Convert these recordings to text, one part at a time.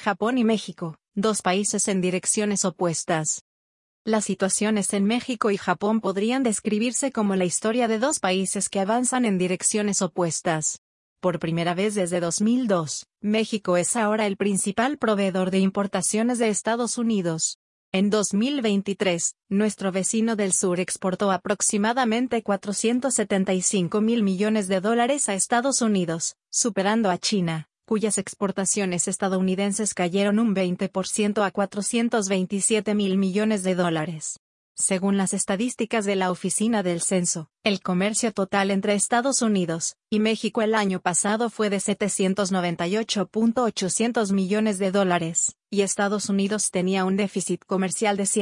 Japón y México, dos países en direcciones opuestas. Las situaciones en México y Japón podrían describirse como la historia de dos países que avanzan en direcciones opuestas. Por primera vez desde 2002, México es ahora el principal proveedor de importaciones de Estados Unidos. En 2023, nuestro vecino del sur exportó aproximadamente $475.000 millones a Estados Unidos, superando a China, cuyas exportaciones estadounidenses cayeron un 20% a $427.000 millones. Según las estadísticas de la Oficina del Censo, el comercio total entre Estados Unidos y México el año pasado fue de $798.800 millones, y Estados Unidos tenía un déficit comercial de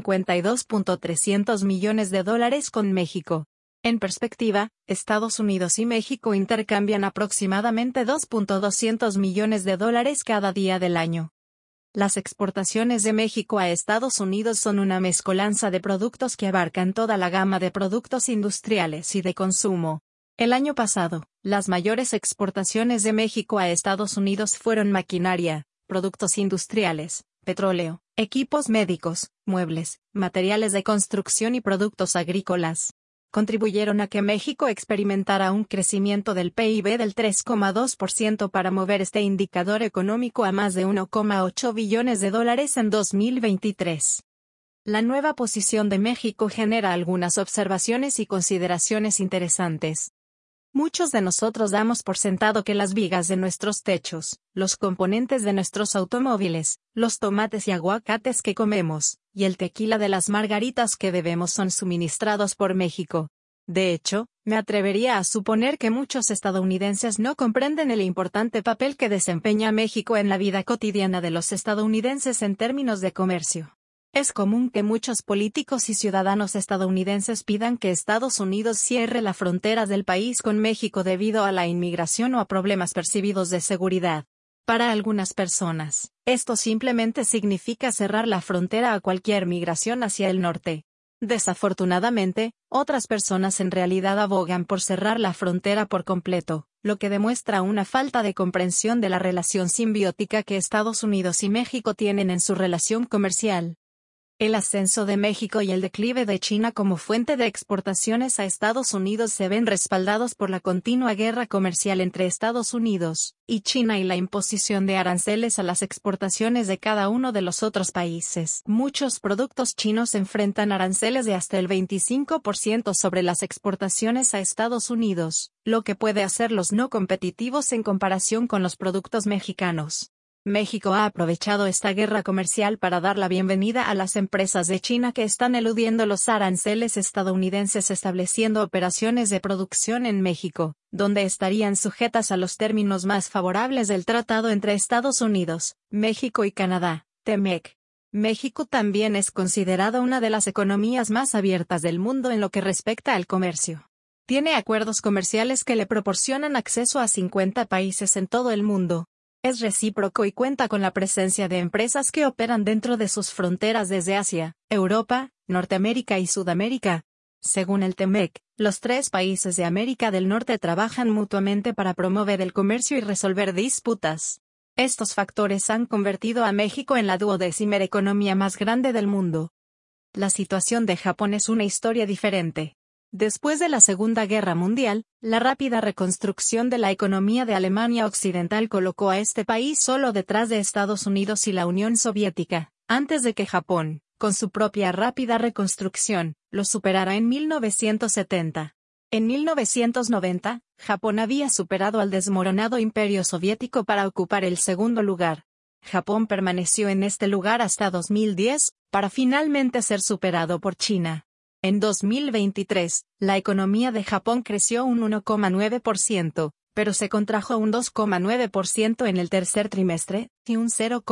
$152.300 millones con México. En perspectiva, Estados Unidos y México intercambian aproximadamente $2.200 millones cada día del año. Las exportaciones de México a Estados Unidos son una mezcolanza de productos que abarcan toda la gama de productos industriales y de consumo. El año pasado, las mayores exportaciones de México a Estados Unidos fueron maquinaria, productos industriales, petróleo, equipos médicos, muebles, materiales de construcción y productos agrícolas. Contribuyeron a que México experimentara un crecimiento del PIB del 3,2% para mover este indicador económico a más de $1,8 billones en 2023. La nueva posición de México genera algunas observaciones y consideraciones interesantes. Muchos de nosotros damos por sentado que las vigas de nuestros techos, los componentes de nuestros automóviles, los tomates y aguacates que comemos, y el tequila de las margaritas que bebemos son suministrados por México. De hecho, me atrevería a suponer que muchos estadounidenses no comprenden el importante papel que desempeña México en la vida cotidiana de los estadounidenses en términos de comercio. Es común que muchos políticos y ciudadanos estadounidenses pidan que Estados Unidos cierre la frontera del país con México debido a la inmigración o a problemas percibidos de seguridad. Para algunas personas, esto simplemente significa cerrar la frontera a cualquier migración hacia el norte. Desafortunadamente, otras personas en realidad abogan por cerrar la frontera por completo, lo que demuestra una falta de comprensión de la relación simbiótica que Estados Unidos y México tienen en su relación comercial. El ascenso de México y el declive de China como fuente de exportaciones a Estados Unidos se ven respaldados por la continua guerra comercial entre Estados Unidos y China y la imposición de aranceles a las exportaciones de cada uno de los otros países. Muchos productos chinos enfrentan aranceles de hasta el 25% sobre las exportaciones a Estados Unidos, lo que puede hacerlos no competitivos en comparación con los productos mexicanos. México ha aprovechado esta guerra comercial para dar la bienvenida a las empresas de China que están eludiendo los aranceles estadounidenses estableciendo operaciones de producción en México, donde estarían sujetas a los términos más favorables del tratado entre Estados Unidos, México y Canadá, TEMEC. México también es considerada una de las economías más abiertas del mundo en lo que respecta al comercio. Tiene acuerdos comerciales que le proporcionan acceso a 50 países en todo el mundo. Es recíproco y cuenta con la presencia de empresas que operan dentro de sus fronteras desde Asia, Europa, Norteamérica y Sudamérica. Según el TEMEC, los tres países de América del Norte trabajan mutuamente para promover el comercio y resolver disputas. Estos factores han convertido a México en la 12ª economía más grande del mundo. La situación de Japón es una historia diferente. Después de la Segunda Guerra Mundial, la rápida reconstrucción de la economía de Alemania Occidental colocó a este país solo detrás de Estados Unidos y la Unión Soviética, antes de que Japón, con su propia rápida reconstrucción, lo superara en 1970. En 1990, Japón había superado al desmoronado Imperio Soviético para ocupar el segundo lugar. Japón permaneció en este lugar hasta 2010, para finalmente ser superado por China. En 2023, la economía de Japón creció un 1,9%, pero se contrajo un 2,9% en el tercer trimestre, y un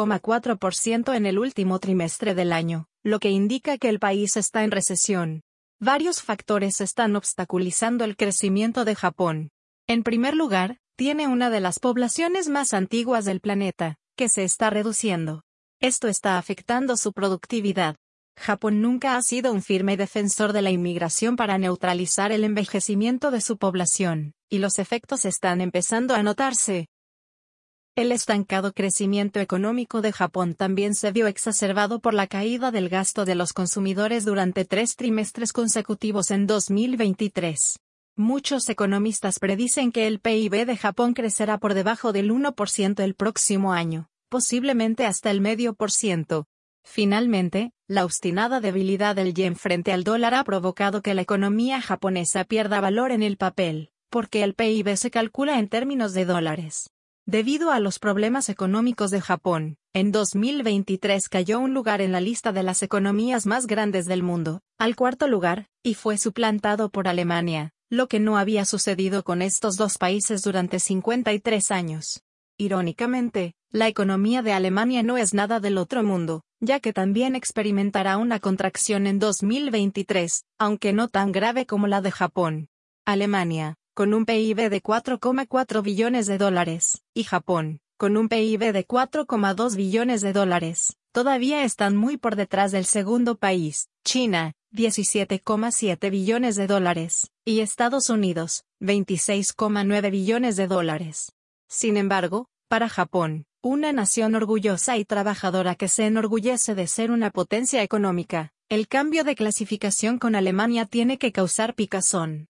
0,4% en el último trimestre del año, lo que indica que el país está en recesión. Varios factores están obstaculizando el crecimiento de Japón. En primer lugar, tiene una de las poblaciones más antiguas del planeta, que se está reduciendo. Esto está afectando su productividad. Japón nunca ha sido un firme defensor de la inmigración para neutralizar el envejecimiento de su población, y los efectos están empezando a notarse. El estancado crecimiento económico de Japón también se vio exacerbado por la caída del gasto de los consumidores durante 3 trimestres consecutivos en 2023. Muchos economistas predicen que el PIB de Japón crecerá por debajo del 1% el próximo año, posiblemente hasta el 0,5%. Finalmente, la obstinada debilidad del yen frente al dólar ha provocado que la economía japonesa pierda valor en el papel, porque el PIB se calcula en términos de dólares. Debido a los problemas económicos de Japón, en 2023 cayó un lugar en la lista de las economías más grandes del mundo, al cuarto lugar, y fue suplantado por Alemania, lo que no había sucedido con estos dos países durante 53 años. Irónicamente, la economía de Alemania no es nada del otro mundo, ya que también experimentará una contracción en 2023, aunque no tan grave como la de Japón. Alemania, con un PIB de 4,4 billones de dólares, y Japón, con un PIB de 4,2 billones de dólares, todavía están muy por detrás del segundo país, China, 17,7 billones de dólares, y Estados Unidos, 26,9 billones de dólares. Sin embargo, para Japón, una nación orgullosa y trabajadora que se enorgullece de ser una potencia económica, el cambio de clasificación con Alemania tiene que causar picazón.